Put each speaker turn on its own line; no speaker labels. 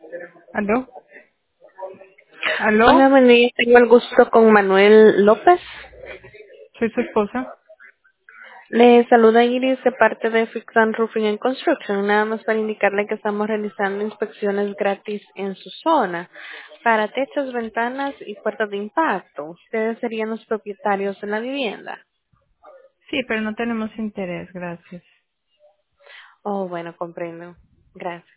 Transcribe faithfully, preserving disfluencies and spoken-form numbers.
¿Aló?
Hola,
¿Aló?
buen día. Tengo el gusto con Manuel López.
Soy su esposa.
Le saluda Iris de parte de Fix and Roofing and Construction. Nada más para indicarle que estamos realizando inspecciones gratis en su zona para techos, ventanas y puertas de impacto. Ustedes serían los propietarios de la vivienda.
Sí, pero no tenemos interés, gracias.
Oh, bueno, comprendo. Gracias.